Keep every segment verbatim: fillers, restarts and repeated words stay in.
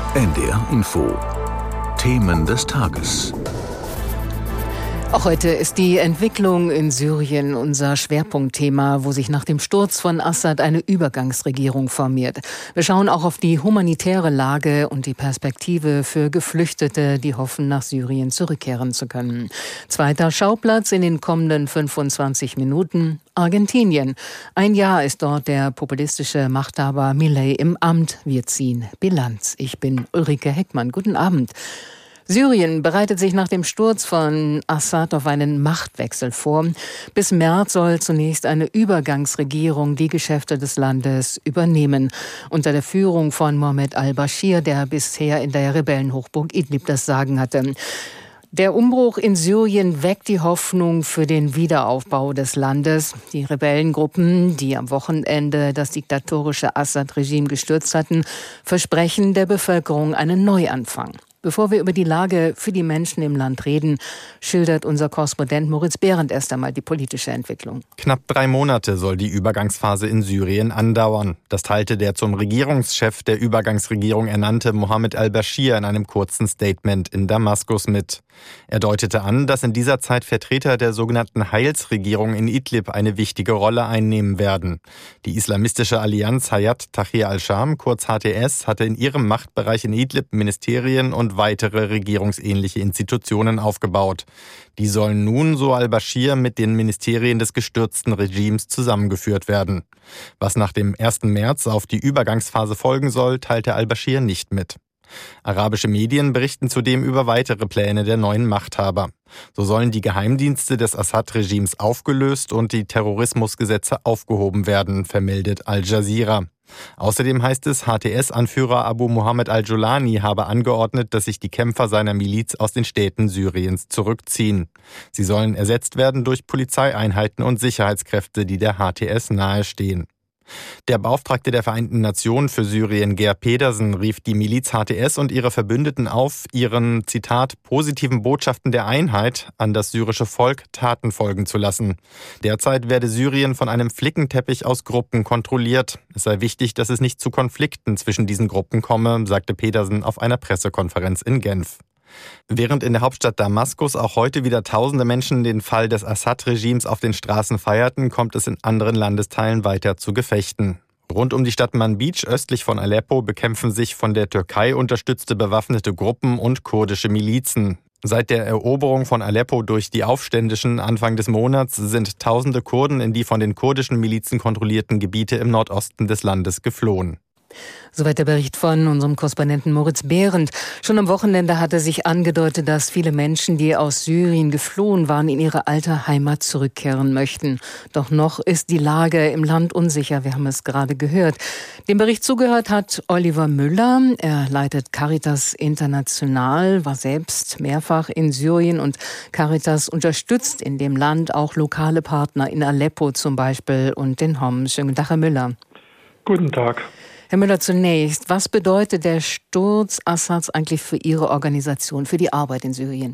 N D R Info. Themen des Tages. Auch heute ist die Entwicklung in Syrien unser Schwerpunktthema, wo sich nach dem Sturz von Assad eine Übergangsregierung formiert. Wir schauen auch auf die humanitäre Lage und die Perspektive für Geflüchtete, die hoffen, nach Syrien zurückkehren zu können. Zweiter Schauplatz in den kommenden fünfundzwanzig Minuten: Argentinien. Ein Jahr ist dort der populistische Machthaber Milei im Amt. Wir ziehen Bilanz. Ich bin Ulrike Heckmann. Guten Abend. Syrien bereitet sich nach dem Sturz von Assad auf einen Machtwechsel vor. Bis März soll zunächst eine Übergangsregierung die Geschäfte des Landes übernehmen. Unter der Führung von Mohammed al-Bashir, der bisher in der Rebellenhochburg Idlib das Sagen hatte. Der Umbruch in Syrien weckt die Hoffnung für den Wiederaufbau des Landes. Die Rebellengruppen, die am Wochenende das diktatorische Assad-Regime gestürzt hatten, versprechen der Bevölkerung einen Neuanfang. Bevor wir über die Lage für die Menschen im Land reden, schildert unser Korrespondent Moritz Behrendt erst einmal die politische Entwicklung. Knapp drei Monate soll die Übergangsphase in Syrien andauern. Das teilte der zum Regierungschef der Übergangsregierung ernannte Mohammed al-Bashir in einem kurzen Statement in Damaskus mit. Er deutete an, dass in dieser Zeit Vertreter der sogenannten Heilsregierung in Idlib eine wichtige Rolle einnehmen werden. Die islamistische Allianz Hayat Tahrir al-Sham, kurz H T S, hatte in ihrem Machtbereich in Idlib Ministerien und weitere regierungsähnliche Institutionen aufgebaut. Die sollen nun, so al-Bashir, mit den Ministerien des gestürzten Regimes zusammengeführt werden. Was nach dem ersten März auf die Übergangsphase folgen soll, teilte al-Bashir nicht mit. Arabische Medien berichten zudem über weitere Pläne der neuen Machthaber. So sollen die Geheimdienste des Assad-Regimes aufgelöst und die Terrorismusgesetze aufgehoben werden, vermeldet Al Jazeera. Außerdem heißt es, H T S-Anführer Abu Mohammed al-Jolani habe angeordnet, dass sich die Kämpfer seiner Miliz aus den Städten Syriens zurückziehen. Sie sollen ersetzt werden durch Polizeieinheiten und Sicherheitskräfte, die der H T S nahestehen. Der Beauftragte der Vereinten Nationen für Syrien, Geir Pedersen, rief die Miliz H T S und ihre Verbündeten auf, ihren, Zitat, positiven Botschaften der Einheit an das syrische Volk Taten folgen zu lassen. Derzeit werde Syrien von einem Flickenteppich aus Gruppen kontrolliert. Es sei wichtig, dass es nicht zu Konflikten zwischen diesen Gruppen komme, sagte Pedersen auf einer Pressekonferenz in Genf. Während in der Hauptstadt Damaskus auch heute wieder tausende Menschen den Fall des Assad-Regimes auf den Straßen feierten, kommt es in anderen Landesteilen weiter zu Gefechten. Rund um die Stadt Manbij östlich von Aleppo bekämpfen sich von der Türkei unterstützte bewaffnete Gruppen und kurdische Milizen. Seit der Eroberung von Aleppo durch die Aufständischen Anfang des Monats sind tausende Kurden in die von den kurdischen Milizen kontrollierten Gebiete im Nordosten des Landes geflohen. Soweit der Bericht von unserem Korrespondenten Moritz Behrendt. Schon am Wochenende hatte sich angedeutet, dass viele Menschen, die aus Syrien geflohen waren, in ihre alte Heimat zurückkehren möchten. Doch noch ist die Lage im Land unsicher, wir haben es gerade gehört. Dem Bericht zugehört hat Oliver Müller. Er leitet Caritas International, war selbst mehrfach in Syrien und Caritas unterstützt in dem Land auch lokale Partner in Aleppo zum Beispiel und in Homs. Schönen Tag, Herr Müller. Guten Tag. Herr Müller, zunächst, was bedeutet der Sturz Assads eigentlich für Ihre Organisation, für die Arbeit in Syrien?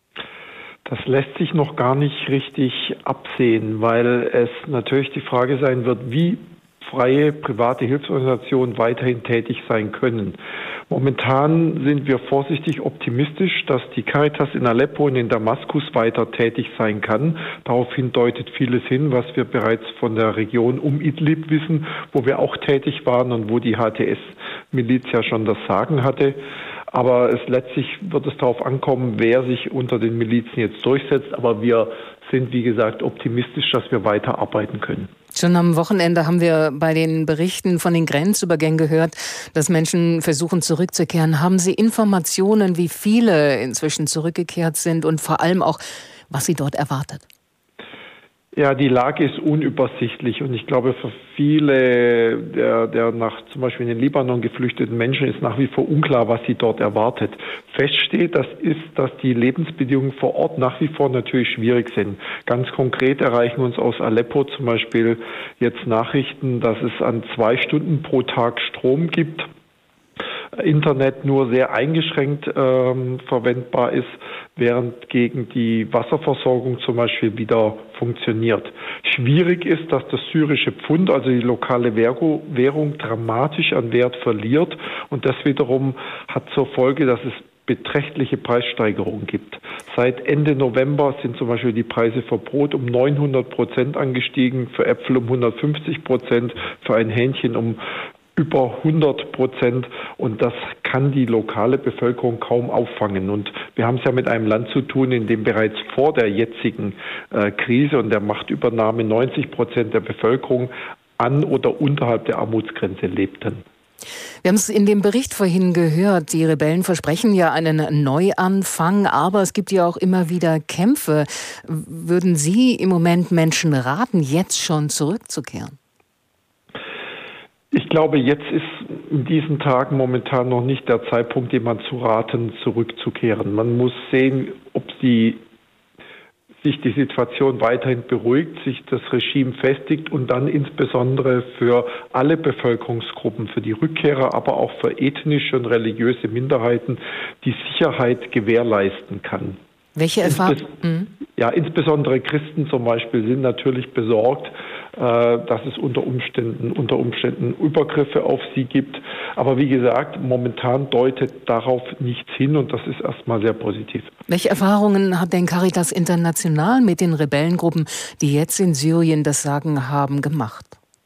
Das lässt sich noch gar nicht richtig absehen, weil es natürlich die Frage sein wird, wie freie private Hilfsorganisationen weiterhin tätig sein können. Momentan sind wir vorsichtig optimistisch, dass die Caritas in Aleppo und in Damaskus weiter tätig sein kann. Daraufhin deutet vieles hin, was wir bereits von der Region um Idlib wissen, wo wir auch tätig waren und wo die H T S-Miliz ja schon das Sagen hatte. Aber es letztlich wird es darauf ankommen, wer sich unter den Milizen jetzt durchsetzt. Aber wir sind, wie gesagt, optimistisch, dass wir weiter arbeiten können. Schon am Wochenende haben wir bei den Berichten von den Grenzübergängen gehört, dass Menschen versuchen zurückzukehren. Haben Sie Informationen, wie viele inzwischen zurückgekehrt sind und vor allem auch, was sie dort erwartet? Ja, die Lage ist unübersichtlich und ich glaube, für viele der, der nach zum Beispiel in den Libanon geflüchteten Menschen ist nach wie vor unklar, was sie dort erwartet. Fest steht, das ist, dass die Lebensbedingungen vor Ort nach wie vor natürlich schwierig sind. Ganz konkret erreichen uns aus Aleppo zum Beispiel jetzt Nachrichten, dass es an zwei Stunden pro Tag Strom gibt. Internet nur sehr eingeschränkt ähm, verwendbar ist. während gegen die Wasserversorgung zum Beispiel wieder funktioniert. Schwierig ist, dass das syrische Pfund, also die lokale Währung, dramatisch an Wert verliert und das wiederum hat zur Folge, dass es beträchtliche Preissteigerungen gibt. Seit Ende November sind zum Beispiel die Preise für Brot um neunhundert Prozent angestiegen, für Äpfel um hundertfünfzig Prozent, für ein Hähnchen um über hundert Prozent und das kann die lokale Bevölkerung kaum auffangen. Und wir haben es ja mit einem Land zu tun, in dem bereits vor der jetzigen äh, Krise und der Machtübernahme neunzig Prozent der Bevölkerung an oder unterhalb der Armutsgrenze lebten. Wir haben es in dem Bericht vorhin gehört, die Rebellen versprechen ja einen Neuanfang, aber es gibt ja auch immer wieder Kämpfe. Würden Sie im Moment Menschen raten, jetzt schon zurückzukehren? Ich glaube, jetzt ist in diesen Tagen momentan noch nicht der Zeitpunkt, jemand zu raten, zurückzukehren. Man muss sehen, ob die sich die Situation weiterhin beruhigt, sich das Regime festigt und dann insbesondere für alle Bevölkerungsgruppen, für die Rückkehrer, aber auch für ethnische und religiöse Minderheiten die Sicherheit gewährleisten kann. Welche Erfahrungen? Insbes- ja, insbesondere Christen zum Beispiel sind natürlich besorgt, äh, dass es unter Umständen, unter Umständen Übergriffe auf sie gibt. Aber wie gesagt, momentan deutet darauf nichts hin und das ist erstmal sehr positiv. Welche Erfahrungen hat denn Caritas International mit den Rebellengruppen, die jetzt in Syrien das Sagen haben, gemacht?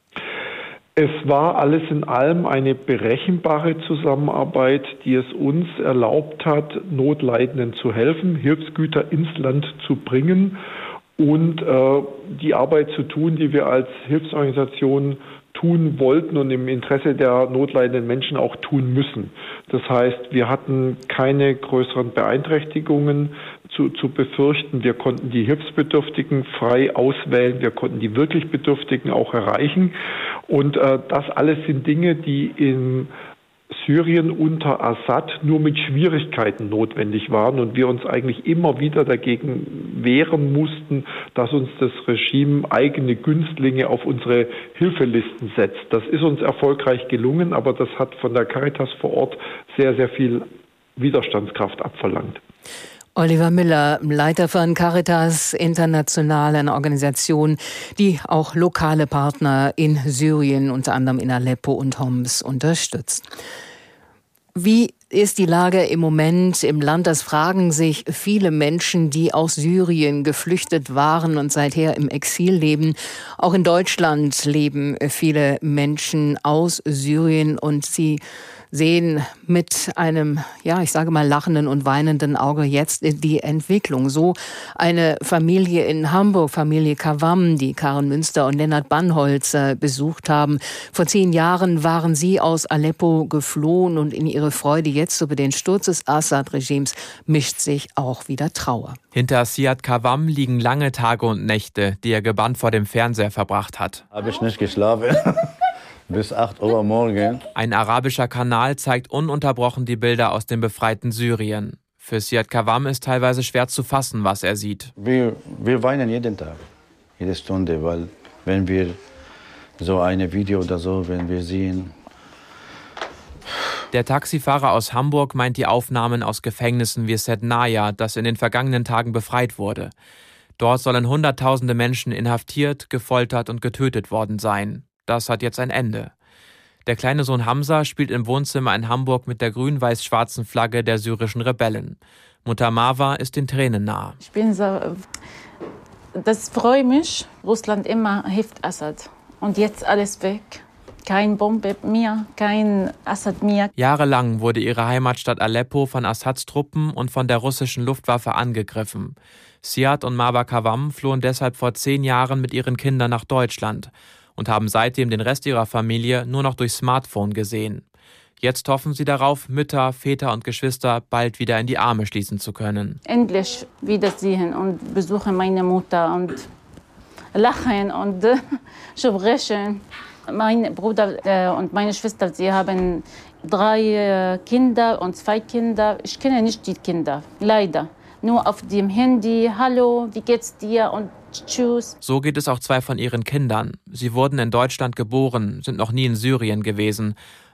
Es war alles in allem eine berechenbare Zusammenarbeit, die es uns erlaubt hat, Notleidenden zu helfen, Hilfsgüter ins Land zu bringen und äh, die Arbeit zu tun, die wir als Hilfsorganisation tun wollten und im Interesse der notleidenden Menschen auch tun müssen. Das heißt, wir hatten keine größeren Beeinträchtigungen zu, zu befürchten. Wir konnten die Hilfsbedürftigen frei auswählen. Wir konnten die wirklich Bedürftigen auch erreichen. Und äh, das alles sind Dinge, die in Syrien unter Assad nur mit Schwierigkeiten notwendig waren und wir uns eigentlich immer wieder dagegen wehren mussten, dass uns das Regime eigene Günstlinge auf unsere Hilfelisten setzt. Das ist uns erfolgreich gelungen, aber das hat von der Caritas vor Ort sehr, sehr viel Widerstandskraft abverlangt. Oliver Müller, Leiter von Caritas International, eine Organisation, die auch lokale Partner in Syrien, unter anderem in Aleppo und Homs, unterstützt. Wie ist die Lage im Moment im Land? Das fragen sich viele Menschen, die aus Syrien geflüchtet waren und seither im Exil leben. Auch in Deutschland leben viele Menschen aus Syrien und sie sehen mit einem, ja, ich sage mal, lachenden und weinenden Auge jetzt die Entwicklung. So eine Familie in Hamburg, Familie Kavam, die Karen Münster und Lennart Bannholzer besucht haben. Vor zehn Jahren waren sie aus Aleppo geflohen und in ihre Freude jetzt über den Sturz des Assad-Regimes mischt sich auch wieder Trauer. Hinter Siad Kavam liegen lange Tage und Nächte, die er gebannt vor dem Fernseher verbracht hat. Habe ich nicht geschlafen. Bis acht Uhr morgens. Ein arabischer Kanal zeigt ununterbrochen die Bilder aus dem befreiten Syrien. Für Siad Kavam ist teilweise schwer zu fassen, was er sieht. Wir, wir weinen jeden Tag, jede Stunde, weil wenn wir so ein Video oder so, wenn wir sehen. Der Taxifahrer aus Hamburg meint die Aufnahmen aus Gefängnissen wie Sednaya, das in den vergangenen Tagen befreit wurde. Dort sollen Hunderttausende Menschen inhaftiert, gefoltert und getötet worden sein. Das hat jetzt ein Ende. Der kleine Sohn Hamza spielt im Wohnzimmer in Hamburg mit der grün-weiß-schwarzen Flagge der syrischen Rebellen. Mutter Marwa ist den Tränen nahe. Ich bin so, das freut mich. Russland immer hilft Assad. Und jetzt alles weg. Kein Bombe mehr, kein Assad mehr. Jahrelang wurde ihre Heimatstadt Aleppo von Assads Truppen und von der russischen Luftwaffe angegriffen. Siad und Marwa Kavam flohen deshalb vor zehn Jahren mit ihren Kindern nach Deutschland und haben seitdem den Rest ihrer Familie nur noch durch Smartphone gesehen. Jetzt hoffen sie darauf, Mütter, Väter und Geschwister bald wieder in die Arme schließen zu können. Endlich wiedersehen und besuchen meine Mutter und lachen und äh, sprechen. Mein Bruder äh, und meine Schwester, sie haben drei äh, Kinder und zwei Kinder. Ich kenne nicht die Kinder, leider. Nur auf dem Handy, hallo, wie geht's dir und tschüss. So geht es auch zwei von ihren Kindern. Sie wurden in Deutschland geboren, sind noch nie in Syrien gewesen.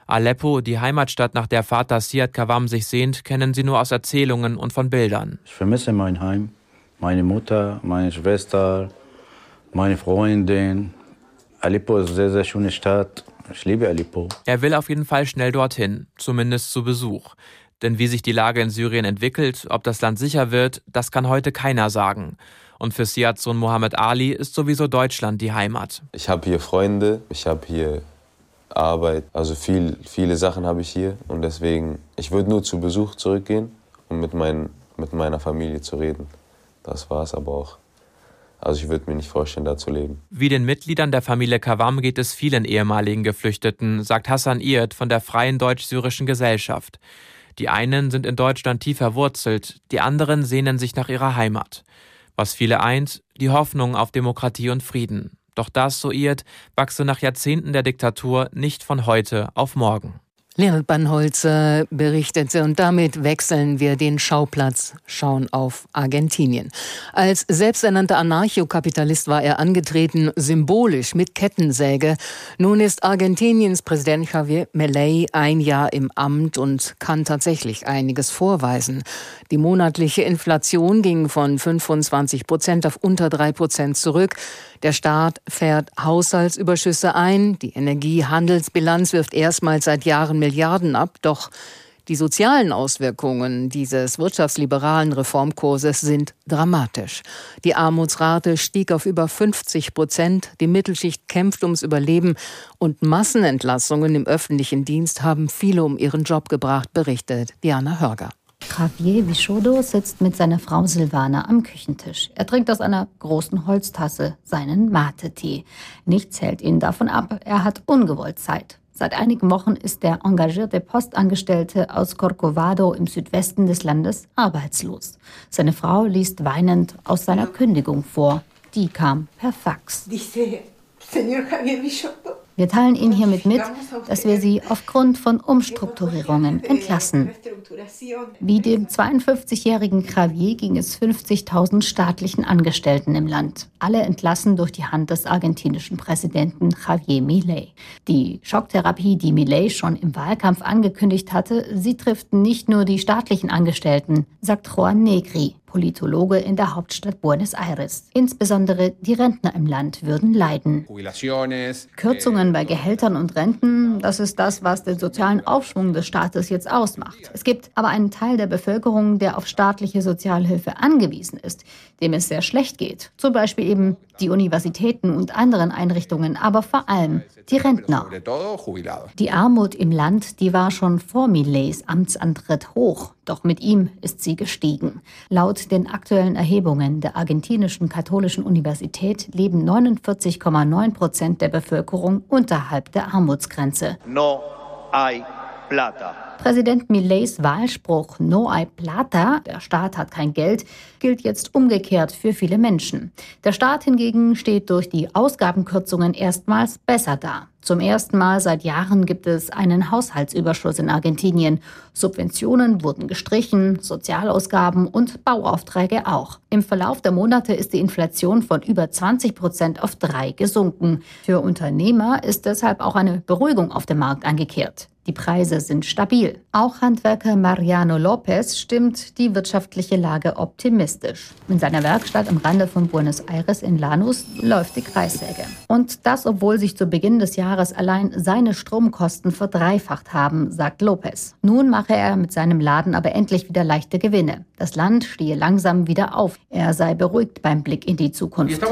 Aleppo, die Heimatstadt, nach der Vater Siad Kavam sich sehnt, kennen sie nur aus Erzählungen und von Bildern. Ich vermisse mein Heim, meine Mutter, meine Schwester, meine Freundin. Aleppo ist eine sehr, sehr schöne Stadt. Ich liebe Aleppo. Er will auf jeden Fall schnell dorthin, zumindest zu Besuch. Denn wie sich die Lage in Syrien entwickelt, ob das Land sicher wird, das kann heute keiner sagen. Und für Siads Sohn Mohammed Ali ist sowieso Deutschland die Heimat. Ich habe hier Freunde, ich habe hier Arbeit, also viel, viele Sachen habe ich hier. Und deswegen, ich würde nur zu Besuch zurückgehen, um mit, mein, mit meiner Familie zu reden. Das war es aber auch. Also ich würde mir nicht vorstellen, da zu leben. Wie den Mitgliedern der Familie Kavam geht es vielen ehemaligen Geflüchteten, sagt Hassan Irt von der Freien Deutsch-Syrischen Gesellschaft. Die einen sind in Deutschland tief verwurzelt, die anderen sehnen sich nach ihrer Heimat. Was viele eint, die Hoffnung auf Demokratie und Frieden. Doch das, so Irt, wachse nach Jahrzehnten der Diktatur nicht von heute auf morgen. Leonhard Bannholzer berichtete und damit wechseln wir den Schauplatz, schauen auf Argentinien. Als selbsternannter Anarchokapitalist war er angetreten, symbolisch mit Kettensäge. Nun ist Argentiniens Präsident Javier Milei ein Jahr im Amt und kann tatsächlich einiges vorweisen. Die monatliche Inflation ging von fünfundzwanzig Prozent auf unter drei Prozent zurück. Der Staat fährt Haushaltsüberschüsse ein. Die Energiehandelsbilanz wirft erstmals seit Jahren Milliarden ab. Doch die sozialen Auswirkungen dieses wirtschaftsliberalen Reformkurses sind dramatisch. Die Armutsrate stieg auf über fünfzig Prozent. Die Mittelschicht kämpft ums Überleben. Und Massenentlassungen im öffentlichen Dienst haben viele um ihren Job gebracht, berichtet Diana Hörger. Javier Wichodo sitzt mit seiner Frau Silvana am Küchentisch. Er trinkt aus einer großen Holztasse seinen Mate-Tee. Nichts hält ihn davon ab, er hat ungewollt Zeit. Seit einigen Wochen ist der engagierte Postangestellte aus Corcovado im Südwesten des Landes arbeitslos. Seine Frau liest weinend aus seiner Kündigung vor. Die kam per Fax. Wir teilen Ihnen hiermit mit, dass wir Sie aufgrund von Umstrukturierungen entlassen. Wie dem zweiundfünfzigjährigen Javier ging es fünfzigtausend staatlichen Angestellten im Land. Alle entlassen durch die Hand des argentinischen Präsidenten Javier Milei. Die Schocktherapie, die Milei schon im Wahlkampf angekündigt hatte, sie trifft nicht nur die staatlichen Angestellten, sagt Juan Negri, Politologe in der Hauptstadt Buenos Aires. Insbesondere die Rentner im Land würden leiden. Kürzungen bei Gehältern und Renten, das ist das, was den sozialen Aufschwung des Staates jetzt ausmacht. Es gibt aber einen Teil der Bevölkerung, der auf staatliche Sozialhilfe angewiesen ist, dem es sehr schlecht geht. Zum Beispiel eben die Universitäten und anderen Einrichtungen, aber vor allem die Rentner. Die Armut im Land, die war schon vor Mileis Amtsantritt hoch, doch mit ihm ist sie gestiegen. Laut den aktuellen Erhebungen der argentinischen katholischen Universität leben neunundvierzig Komma neun Prozent der Bevölkerung unterhalb der Armutsgrenze. No hay plata. Präsident Mileis Wahlspruch No hay plata, der Staat hat kein Geld, gilt jetzt umgekehrt für viele Menschen. Der Staat hingegen steht durch die Ausgabenkürzungen erstmals besser da. Zum ersten Mal seit Jahren gibt es einen Haushaltsüberschuss in Argentinien. Subventionen wurden gestrichen, Sozialausgaben und Bauaufträge auch. Im Verlauf der Monate ist die Inflation von über zwanzig Prozent auf drei gesunken. Für Unternehmer ist deshalb auch eine Beruhigung auf dem Markt eingekehrt. Die Preise sind stabil. Auch Handwerker Mariano Lopez stimmt die wirtschaftliche Lage optimistisch. In seiner Werkstatt am Rande von Buenos Aires in Lanús läuft die Kreissäge. Und das, obwohl sich zu Beginn des Jahres allein seine Stromkosten verdreifacht haben, sagt Lopez. Nun mache er mit seinem Laden aber endlich wieder leichte Gewinne. Das Land stehe langsam wieder auf. Er sei beruhigt beim Blick in die Zukunft.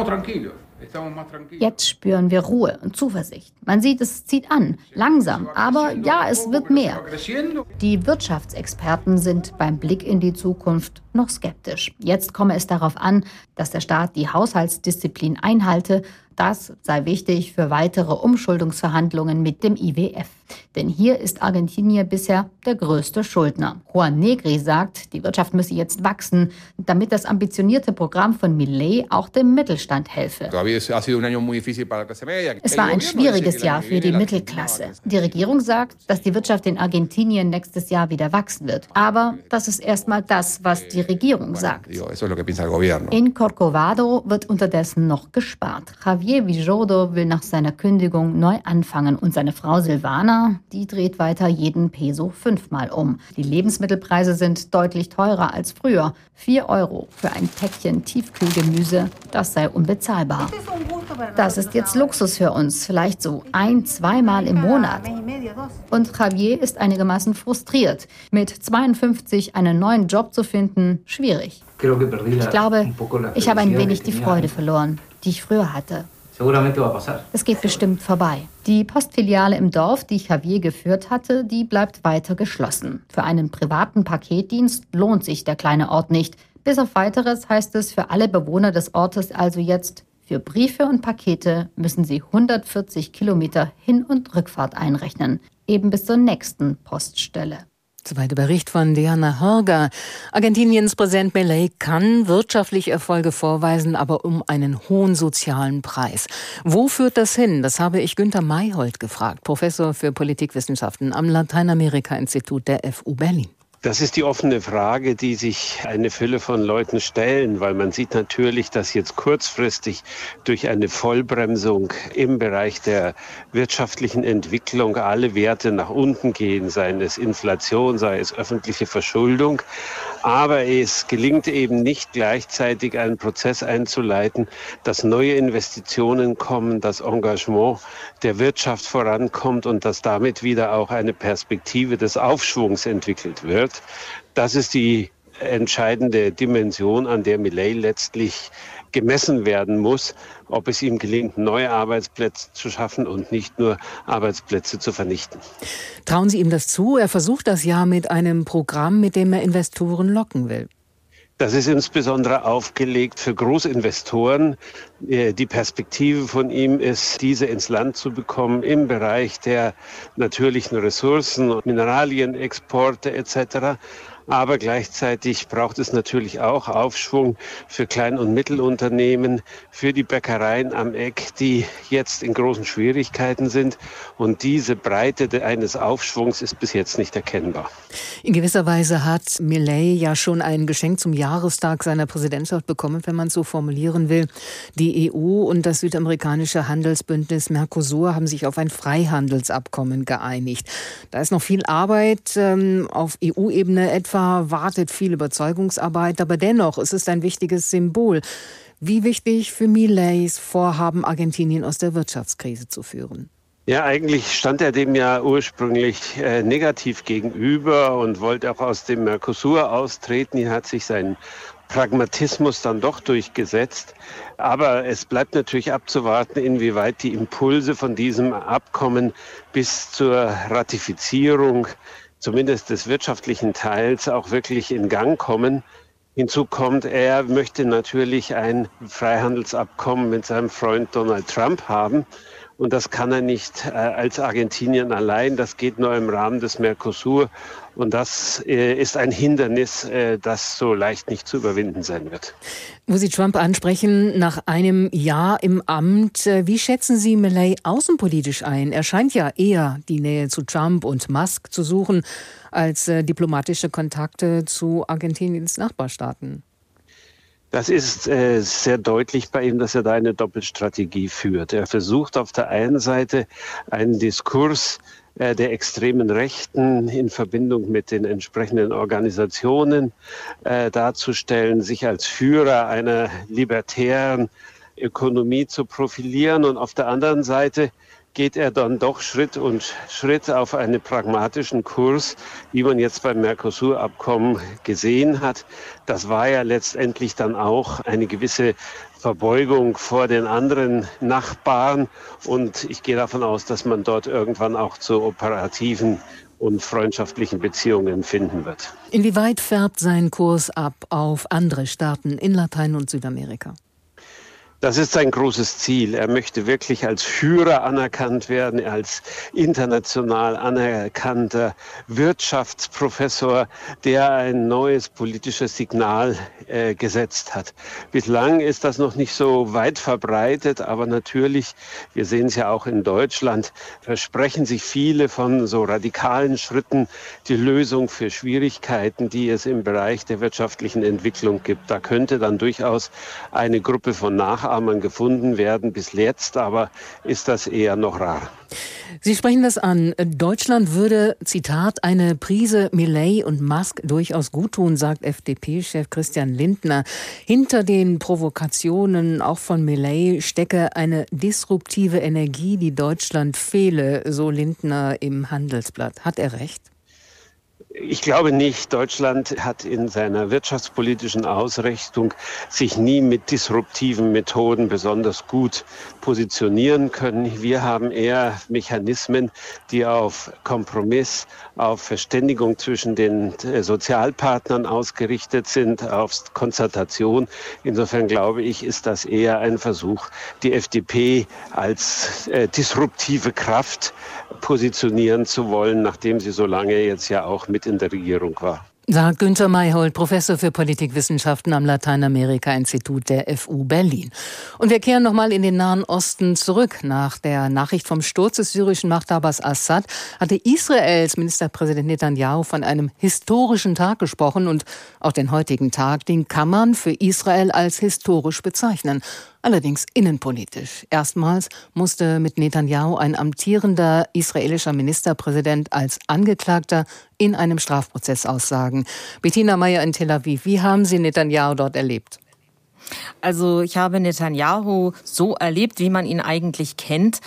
Jetzt spüren wir Ruhe und Zuversicht. Man sieht, es zieht an, langsam, aber ja, es wird mehr. Die Wirtschaftsexperten sind beim Blick in die Zukunft noch skeptisch. Jetzt komme es darauf an, dass der Staat die Haushaltsdisziplin einhalte. Das sei wichtig für weitere Umschuldungsverhandlungen mit dem I W F. Denn hier ist Argentinien bisher der größte Schuldner. Juan Negri sagt, die Wirtschaft müsse jetzt wachsen, damit das ambitionierte Programm von Milei auch dem Mittelstand helfe. Es war ein schwieriges Jahr für die Mittelklasse. Die Regierung sagt, dass die Wirtschaft in Argentinien nächstes Jahr wieder wachsen wird. Aber das ist erstmal das, was die Regierung sagt. In Corcovado wird unterdessen noch gespart. Javier Villodo will nach seiner Kündigung neu anfangen und seine Frau Silvana, die dreht weiter jeden Peso fünfmal um. Die Lebensmittelpreise sind deutlich teurer als früher. Vier Euro für ein Päckchen Tiefkühlgemüse, das sei unbezahlbar. Das ist jetzt Luxus für uns, vielleicht so ein-, zweimal im Monat. Und Javier ist einigermaßen frustriert. Mit zweiundfünfzig einen neuen Job zu finden, schwierig. Ich glaube, ich habe ein wenig die Freude verloren, die ich früher hatte. Es geht bestimmt vorbei. Die Postfiliale im Dorf, die Javier geführt hatte, die bleibt weiter geschlossen. Für einen privaten Paketdienst lohnt sich der kleine Ort nicht. Bis auf Weiteres heißt es für alle Bewohner des Ortes also jetzt, für Briefe und Pakete müssen sie hundertvierzig Kilometer Hin- und Rückfahrt einrechnen, eben bis zur nächsten Poststelle. Soweit der Bericht von Diana Hörger. Argentiniens Präsident Milei kann wirtschaftliche Erfolge vorweisen, aber um einen hohen sozialen Preis. Wo führt das hin? Das habe ich Günter Mayhold gefragt, Professor für Politikwissenschaften am Lateinamerika-Institut der F U Berlin. Das ist die offene Frage, die sich eine Fülle von Leuten stellen, weil man sieht natürlich, dass jetzt kurzfristig durch eine Vollbremsung im Bereich der wirtschaftlichen Entwicklung alle Werte nach unten gehen, sei es Inflation, sei es öffentliche Verschuldung. Aber es gelingt eben nicht gleichzeitig einen Prozess einzuleiten, dass neue Investitionen kommen, dass Engagement der Wirtschaft vorankommt und dass damit wieder auch eine Perspektive des Aufschwungs entwickelt wird. Das ist die entscheidende Dimension, an der Milei letztlich gemessen werden muss, ob es ihm gelingt, neue Arbeitsplätze zu schaffen und nicht nur Arbeitsplätze zu vernichten. Trauen Sie ihm das zu? Er versucht das ja mit einem Programm, mit dem er Investoren locken will. Das ist insbesondere aufgelegt für Großinvestoren. Die Perspektive von ihm ist, diese ins Land zu bekommen im Bereich der natürlichen Ressourcen, Mineralienexporte et cetera. Aber gleichzeitig braucht es natürlich auch Aufschwung für Klein- und Mittelunternehmen, für die Bäckereien am Eck, die jetzt in großen Schwierigkeiten sind. Und diese Breite eines Aufschwungs ist bis jetzt nicht erkennbar. In gewisser Weise hat Milei ja schon ein Geschenk zum Jahrestag seiner Präsidentschaft bekommen, wenn man es so formulieren will. Die E U und das südamerikanische Handelsbündnis Mercosur haben sich auf ein Freihandelsabkommen geeinigt. Da ist noch viel Arbeit ähm, auf E U-Ebene etwa. Wartet viel Überzeugungsarbeit, aber dennoch ist es ein wichtiges Symbol. Wie wichtig für Mileis Vorhaben, Argentinien aus der Wirtschaftskrise zu führen? Ja, eigentlich stand er dem ja ursprünglich äh, negativ gegenüber und wollte auch aus dem Mercosur austreten. Hier hat sich sein Pragmatismus dann doch durchgesetzt. Aber es bleibt natürlich abzuwarten, inwieweit die Impulse von diesem Abkommen bis zur Ratifizierung zumindest des wirtschaftlichen Teils auch wirklich in Gang kommen. Hinzu kommt, er möchte natürlich ein Freihandelsabkommen mit seinem Freund Donald Trump haben. Und das kann er nicht äh, als Argentinien allein. Das geht nur im Rahmen des Mercosur. Und das äh, ist ein Hindernis, äh, das so leicht nicht zu überwinden sein wird. Wo Sie Trump ansprechen, nach einem Jahr im Amt, äh, wie schätzen Sie Milei außenpolitisch ein? Er scheint ja eher die Nähe zu Trump und Musk zu suchen, als äh, diplomatische Kontakte zu Argentiniens Nachbarstaaten. Das ist äh, sehr deutlich bei ihm, dass er da eine Doppelstrategie führt. Er versucht auf der einen Seite einen Diskurs äh, der extremen Rechten in Verbindung mit den entsprechenden Organisationen äh, darzustellen, sich als Führer einer libertären Ökonomie zu profilieren. Und auf der anderen Seite geht er dann doch Schritt und Schritt auf einen pragmatischen Kurs, wie man jetzt beim Mercosur-Abkommen gesehen hat. Das war ja letztendlich dann auch eine gewisse Verbeugung vor den anderen Nachbarn. Und ich gehe davon aus, dass man dort irgendwann auch zu operativen und freundschaftlichen Beziehungen finden wird. Inwieweit färbt sein Kurs ab auf andere Staaten in Latein- und Südamerika? Das ist sein großes Ziel. Er möchte wirklich als Führer anerkannt werden, als international anerkannter Wirtschaftsprofessor, der ein neues politisches Signal äh, gesetzt hat. Bislang ist das noch nicht so weit verbreitet, aber natürlich, wir sehen es ja auch in Deutschland, versprechen sich viele von so radikalen Schritten die Lösung für Schwierigkeiten, die es im Bereich der wirtschaftlichen Entwicklung gibt. Da könnte dann durchaus eine Gruppe von Nachahmern gefunden werden. Bis jetzt aber ist das eher noch rar. Sie sprechen das an. Deutschland würde, Zitat, eine Prise Milei und Musk durchaus guttun, sagt F D P-Chef Christian Lindner. Hinter den Provokationen auch von Milei stecke eine disruptive Energie, die Deutschland fehle, so Lindner im Handelsblatt. Hat er recht? Ich glaube nicht. Deutschland hat in seiner wirtschaftspolitischen Ausrichtung sich nie mit disruptiven Methoden besonders gut positionieren können. Wir haben eher Mechanismen, die auf Kompromiss, auf Verständigung zwischen den Sozialpartnern ausgerichtet sind, auf Konzertation. Insofern glaube ich, ist das eher ein Versuch, die F D P als äh, disruptive Kraft positionieren zu wollen, nachdem sie so lange jetzt ja auch mit in der Regierung war. Sagt Günther Mayhold, Professor für Politikwissenschaften am Lateinamerika-Institut der F U Berlin. Und wir kehren nochmal in den Nahen Osten zurück. Nach der Nachricht vom Sturz des syrischen Machthabers Assad hatte Israels Ministerpräsident Netanyahu von einem historischen Tag gesprochen. Und auch den heutigen Tag, den kann man für Israel als historisch bezeichnen. Allerdings innenpolitisch. Erstmals musste mit Netanyahu ein amtierender israelischer Ministerpräsident als Angeklagter in einem Strafprozess aussagen. Bettina Meyer in Tel Aviv, wie haben Sie Netanyahu dort erlebt? Also ich habe Netanyahu so erlebt, wie man ihn eigentlich kennt.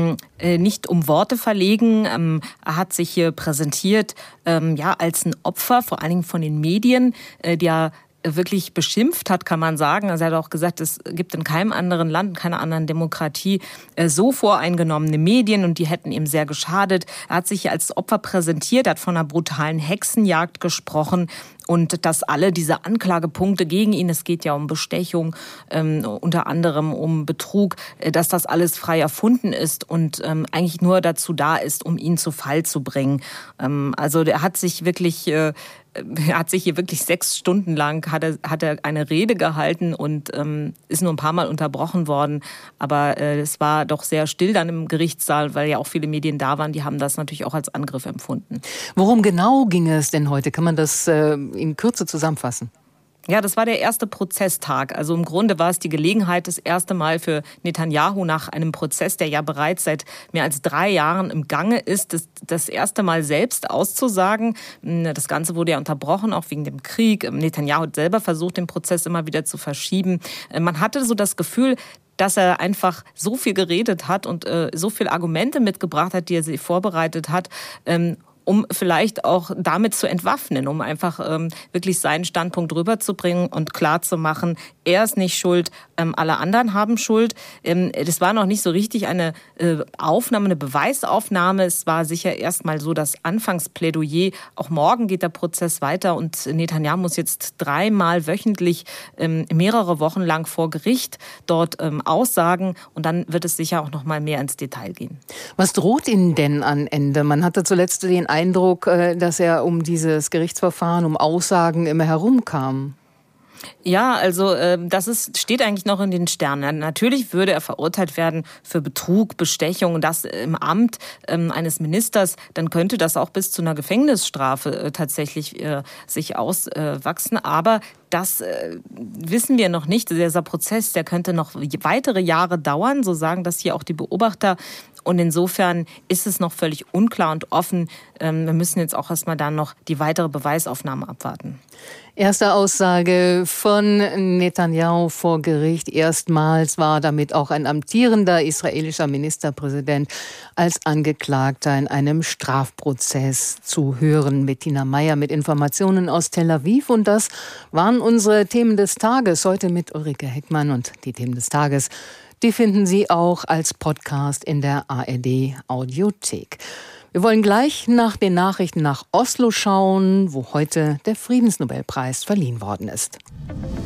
Nicht um Worte verlegen. Er hat sich hier präsentiert ja, als ein Opfer, vor allen Dingen von den Medien, der wirklich beschimpft hat, kann man sagen. Also er hat auch gesagt, es gibt in keinem anderen Land, in keiner anderen Demokratie so voreingenommene Medien und die hätten ihm sehr geschadet. Er hat sich als Opfer präsentiert, hat von einer brutalen Hexenjagd gesprochen und dass alle diese Anklagepunkte gegen ihn, es geht ja um Bestechung, ähm, unter anderem um Betrug, dass das alles frei erfunden ist und ähm, eigentlich nur dazu da ist, um ihn zu Fall zu bringen. Ähm, also er hat sich wirklich äh, Er hat sich hier wirklich sechs Stunden lang hat er, hat er eine Rede gehalten und ähm, ist nur ein paar Mal unterbrochen worden. Aber äh, es war doch sehr still dann im Gerichtssaal, weil ja auch viele Medien da waren. Die haben das natürlich auch als Angriff empfunden. Worum genau ging es denn heute? Kann man das äh, in Kürze zusammenfassen? Ja, das war der erste Prozesstag. Also im Grunde war es die Gelegenheit, das erste Mal für Netanyahu nach einem Prozess, der ja bereits seit mehr als drei Jahren im Gange ist, das, das erste Mal selbst auszusagen. Das Ganze wurde ja unterbrochen, auch wegen dem Krieg. Netanyahu hat selber versucht, den Prozess immer wieder zu verschieben. Man hatte so das Gefühl, dass er einfach so viel geredet hat und äh, so viele Argumente mitgebracht hat, die er sich vorbereitet hat, ähm, um vielleicht auch damit zu entwaffnen, um einfach ähm, wirklich seinen Standpunkt rüberzubringen und klarzumachen, er ist nicht schuld, ähm, alle anderen haben Schuld. Ähm, das war noch nicht so richtig eine äh, Aufnahme, eine Beweisaufnahme. Es war sicher erst mal so das Anfangsplädoyer. Auch morgen geht der Prozess weiter und Netanyahu muss jetzt dreimal wöchentlich ähm, mehrere Wochen lang vor Gericht dort ähm, aussagen und dann wird es sicher auch noch mal mehr ins Detail gehen. Was droht Ihnen denn am Ende? Man hatte zuletzt den Eindruck, dass er um dieses Gerichtsverfahren, um Aussagen immer herumkam. Ja, also äh, das ist, steht eigentlich noch in den Sternen. Natürlich würde er verurteilt werden für Betrug, Bestechung, das im Amt ähm, eines Ministers. Dann könnte das auch bis zu einer Gefängnisstrafe äh, tatsächlich äh, sich auswachsen. Äh, Aber das äh, wissen wir noch nicht. Dieser Prozess, der könnte noch weitere Jahre dauern, so sagen das hier auch die Beobachter. Und insofern ist es noch völlig unklar und offen. Ähm, wir müssen jetzt auch erstmal dann noch die weitere Beweisaufnahme abwarten. Erste Aussage von Netanyahu vor Gericht. Erstmals war damit auch ein amtierender israelischer Ministerpräsident als Angeklagter in einem Strafprozess zu hören. Bettina Meyer mit Informationen aus Tel Aviv. Und das waren unsere Themen des Tages. Heute mit Ulrike Heckmann. Und die Themen des Tages, die finden Sie auch als Podcast in der A R D Audiothek. Wir wollen gleich nach den Nachrichten nach Oslo schauen, wo heute der Friedensnobelpreis verliehen worden ist.